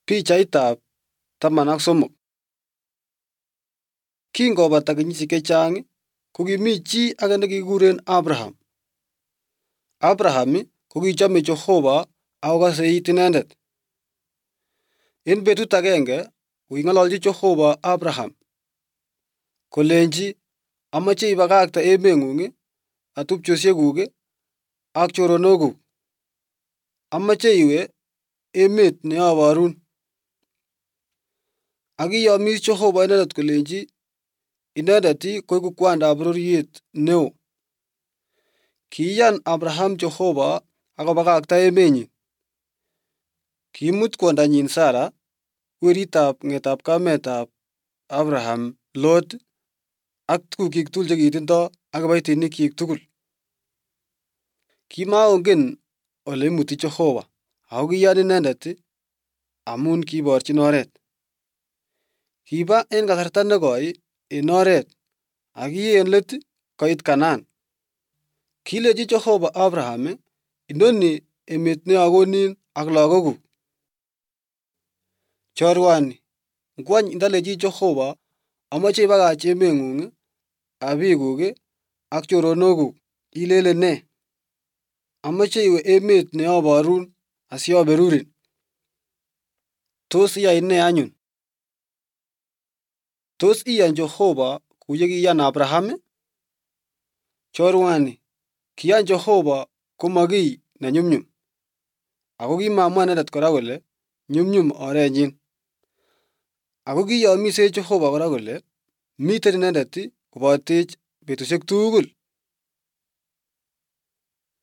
Pichaitab 13. Kingobata kenyisiek chechang, kokimi chi age nekikuren Abraham. Abraham kokichome Jehova ako kose it inendet. En betut agenge koking'ololchi Jehova Abraham kolenji, amoche ibakakte emeng'ung ak tupchosiekuk ak choronokuk. Amoche iwe emet neaborun. Ak kiyomis Jehova inendet kolenji inendet koigu kwandab bororiet neo. Kiyan Abraham Jehova ak kobakakta emenyin. Kimut kwondanyin Sara, weritab ng'etabkametab Abraham, Lot ak tugukyik tugul chekitindoi ak kibaitinikyik tugul. Kimakongen ole imuti Jehova, ako kiyan inendet amun kiborchin oret. Kiba en kasarta nekoi en oret ak en let koit Kanaan. Kilenji Jehova Abraham, inoni emet neakonin ak lagokuk. Chorwani, ngwany ndolenchi Jehova, amoche ibakach emeng'ung ak biikuk ak choronokuk, ilelen nee? Amoche iwe emet neaborun asioberurin. Tos iyai nee anyun? Tos iyan Jehova kou yekiyan Abraham? Chorwani, kiyan Jehova komo kiy nenyumnyum, ako kimamwa inendet kora kole nyumnyum orenyin. Ako kiyomisech Jehova kora kole miten inendet kobotech betusiek tugul.